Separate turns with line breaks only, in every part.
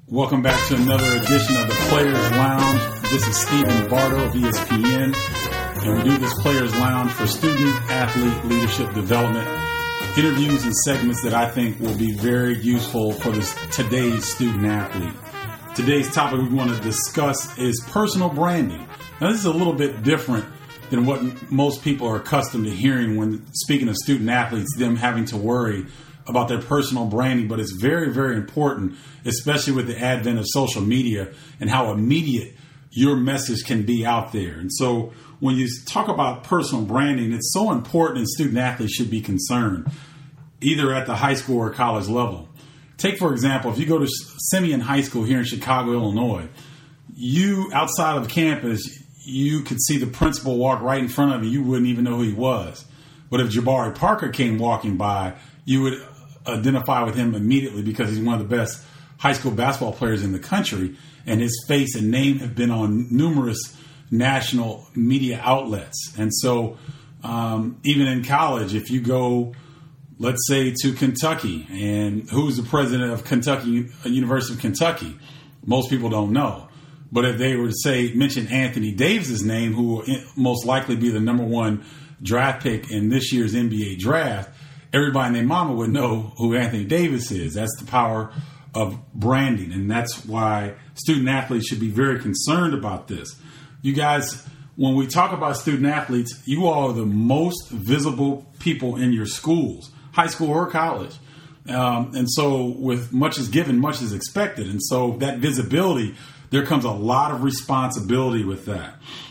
Welcome back to another edition of the Players Lounge. This is Stephen Bardo of ESPN, and we do this Players Lounge for student, athlete, leadership development, interviews and segments that I think will be very useful for today's student athlete. Today's topic we want to discuss is personal branding. Now, this is a little bit different than what most people are accustomed to hearing when speaking of student athletes, them having to worry about their personal branding, but it's very, very important, especially with the advent of social media and how immediate your message can be out there. And so when you talk about personal branding, it's so important and student athletes should be concerned, either at the high school or college level. Take, for example, if you go to Simeon High School here in Chicago, Illinois, you, outside of campus, you could see the principal walk right in front of you. You wouldn't even know who he was. But if Jabari Parker came walking by, you would identify with him immediately because he's one of the best high school basketball players in the country, and his face and name have been on numerous national media outlets. And so even in college, if you go, let's say, to Kentucky, and who's the president of Kentucky, University of Kentucky, most people don't know. But if they were to mention Anthony Davis' name, who will most likely be the number one draft pick in this year's NBA draft, everybody and their mama would know who Anthony Davis is. That's the power of branding, and that's why student athletes should be very concerned about this. You guys, when we talk about student athletes, you all are the most visible people in your schools, high school or college. And so with much is given, much is expected. And so that visibility, there comes a lot of responsibility with that.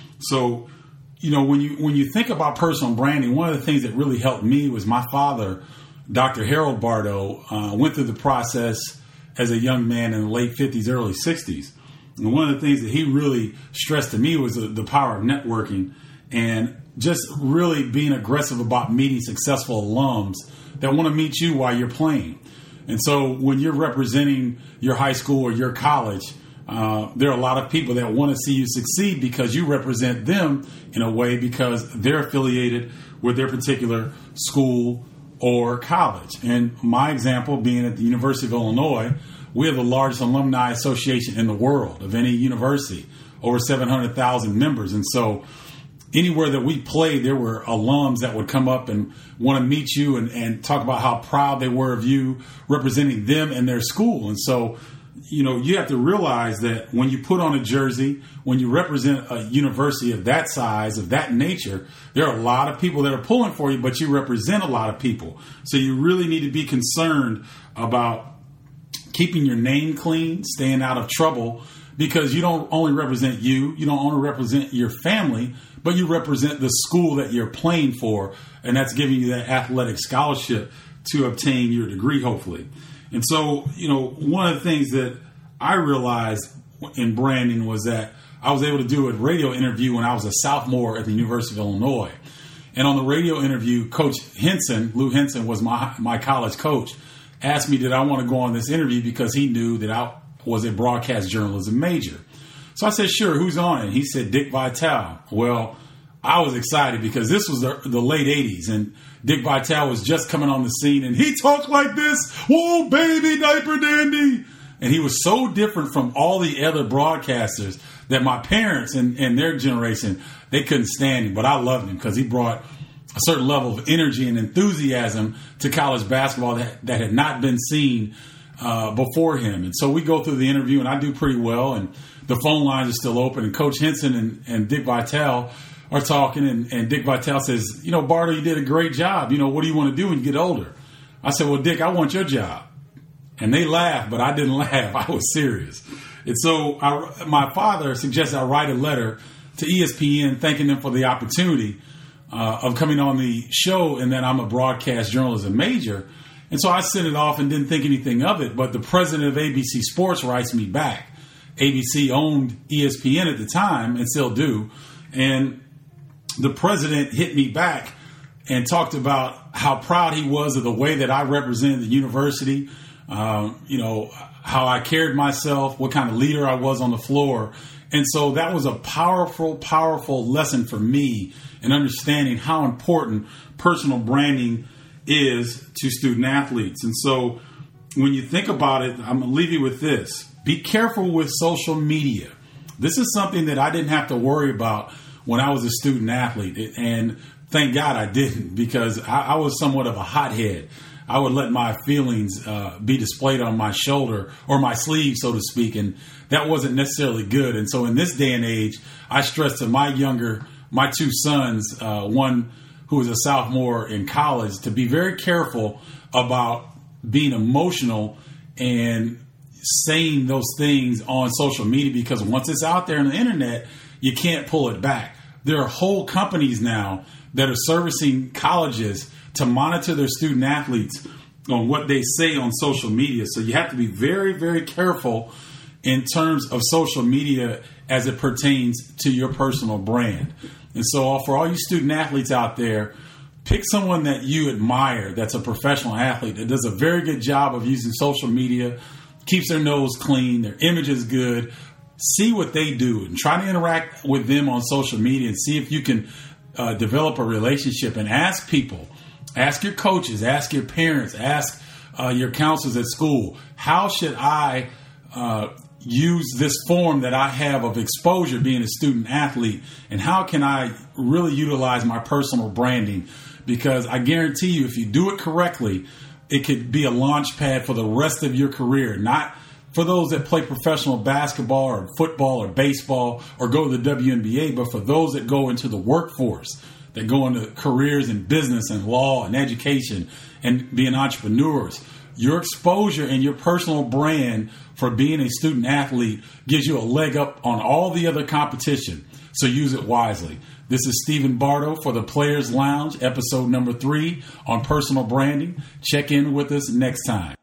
So, you know, when you think about personal branding, one of the things that really helped me was my father, Dr. Harold Bardo, went through the process as a young man in the late 50s, early 60s. And one of the things that he really stressed to me was the power of networking and just really being aggressive about meeting successful alums that want to meet you while you're playing. And so when you're representing your high school or your college, there are a lot of people that want to see you succeed because you represent them in a way because they're affiliated with their particular school or college. And my example being at the University of Illinois, we have the largest alumni association in the world of any university, over 700,000 members. And so anywhere that we played, there were alums that would come up and want to meet you and talk about how proud they were of you representing them and their school. And so, you know, you have to realize that when you put on a jersey, when you represent a university of that size, of that nature, there are a lot of people that are pulling for you, but you represent a lot of people. So you really need to be concerned about keeping your name clean, staying out of trouble, because you don't only represent you don't only represent your family, but you represent the school that you're playing for, and that's giving you that athletic scholarship to obtain your degree, hopefully. And so, you know, one of the things that I realized in branding was that I was able to do a radio interview when I was a sophomore at the University of Illinois. And on the radio interview, Coach Henson, Lou Henson, was my college coach, asked me did I want to go on this interview because he knew that I was a broadcast journalism major. So I said, sure, who's on it? He said, Dick Vitale. Well, I was excited because this was the late 80s, and Dick Vitale was just coming on the scene, and he talked like this, whoa, baby, diaper dandy. And he was so different from all the other broadcasters that my parents and their generation, they couldn't stand him. But I loved him because he brought a certain level of energy and enthusiasm to college basketball that had not been seen before him. And so we go through the interview, and I do pretty well, and the phone lines are still open, and Coach Henson and Dick Vitale are talking, and Dick Vitale says, you know, Bardo, you did a great job. You know, what do you want to do when you get older? I said, well, Dick, I want your job. And they laughed, but I didn't laugh. I was serious. And so my father suggested I write a letter to ESPN thanking them for the opportunity of coming on the show, and that I'm a broadcast journalism major. And so I sent it off and didn't think anything of it. But the president of ABC Sports writes me back. ABC owned ESPN at the time and still do. And the president hit me back and talked about how proud he was of the way that I represented the university, you know, how I carried myself, what kind of leader I was on the floor. And so that was a powerful, powerful lesson for me in understanding how important personal branding is to student athletes. And so when you think about it, I'm going to leave you with this. Be careful with social media. This is something that I didn't have to worry about when I was a student athlete. And thank God I didn't, because I was somewhat of a hothead. I would let my feelings be displayed on my shoulder or my sleeve, so to speak. And that wasn't necessarily good. And so in this day and age, I stress to my two sons, one who is a sophomore in college, to be very careful about being emotional and saying those things on social media, because once it's out there on the internet, you can't pull it back. There are whole companies now that are servicing colleges to monitor their student athletes on what they say on social media. So you have to be very, very careful in terms of social media as it pertains to your personal brand. And so for all you student athletes out there, pick someone that you admire that's a professional athlete that does a very good job of using social media, keeps their nose clean, their image is good. See what they do and try to interact with them on social media and see if you can develop a relationship, and ask people, ask your coaches, ask your parents, ask your counselors at school, how should I use this form that I have of exposure being a student athlete, and how can I really utilize my personal branding? Because I guarantee you, if you do it correctly, it could be a launch pad for the rest of your career. Not for those that play professional basketball or football or baseball or go to the WNBA, but for those that go into the workforce, that go into careers in business and law and education and being entrepreneurs. Your exposure and your personal brand for being a student athlete gives you a leg up on all the other competition. So use it wisely. This is Stephen Bardo for the Players Lounge, episode number 3 on personal branding. Check in with us next time.